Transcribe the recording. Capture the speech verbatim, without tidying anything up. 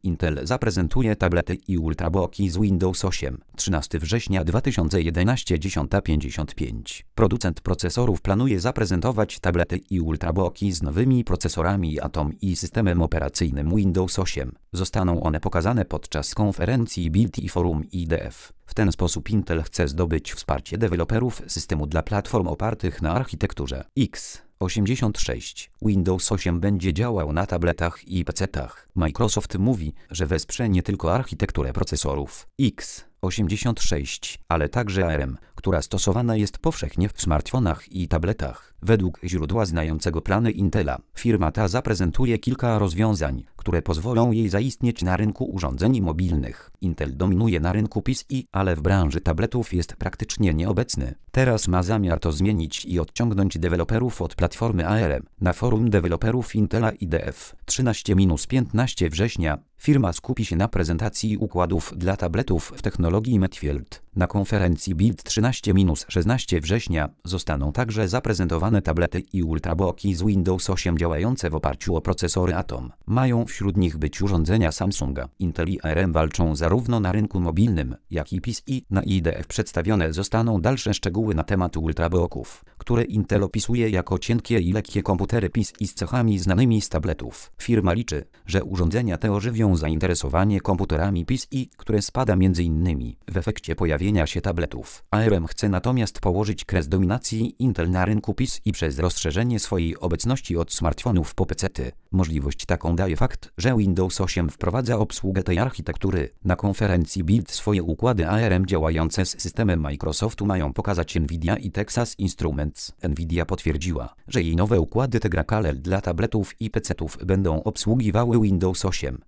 Intel zaprezentuje tablety i ultrabooki z Windows osiem. trzynastego września dwa tysiące jedenastego, dziesiąta pięćdziesiąt pięć. Producent procesorów planuje zaprezentować tablety i ultrabooki z nowymi procesorami Atom i systemem operacyjnym Windows osiem. Zostaną one pokazane podczas konferencji Build i forum I D F. W ten sposób Intel chce zdobyć wsparcie deweloperów systemu dla platform opartych na architekturze x osiemdziesiąt sześć. Windows osiem będzie działał na tabletach i pecetach. Microsoft mówi, że wesprze nie tylko architekturę procesorów x osiemdziesiąt sześć, ale także A R M, która stosowana jest powszechnie w smartfonach i tabletach. Według źródła znającego plany Intela, firma ta zaprezentuje kilka rozwiązań, które pozwolą jej zaistnieć na rynku urządzeń mobilnych. Intel dominuje na rynku P C, ale w branży tabletów jest praktycznie nieobecny. Teraz ma zamiar to zmienić i odciągnąć deweloperów od platformy A R M. Na forum deweloperów Intela I D F trzynastego do piętnastego września firma skupi się na prezentacji układów dla tabletów w technologii Medfield. Na konferencji Build trzynastego do szesnastego września zostaną także zaprezentowane tablety i ultrabooki z Windows osiem działające w oparciu o procesory Atom. Mają wśród nich być urządzenia Samsunga. Intel i A R M walczą zarówno na rynku mobilnym, jak i P C. Na I D F przedstawione zostaną dalsze szczegóły na temat ultrabooków, które Intel opisuje jako cienkie i lekkie komputery P C z cechami znanymi z tabletów. Firma liczy, że urządzenia te ożywią zainteresowanie komputerami P C, które spada między innymi w efekcie pojawienia się tabletów. A R M chce natomiast położyć kres dominacji Intel na rynku P C przez rozszerzenie swojej obecności od smartfonów po pecety. Możliwość taką daje fakt, że Windows osiem wprowadza obsługę tej architektury. Na konferencji Build swoje układy A R M działające z systemem Microsoftu mają pokazać Nvidia i Texas Instruments. Nvidia potwierdziła, że jej nowe układy Tegra Kale dla tabletów i pecetów będą obsługiwały Windows osiem.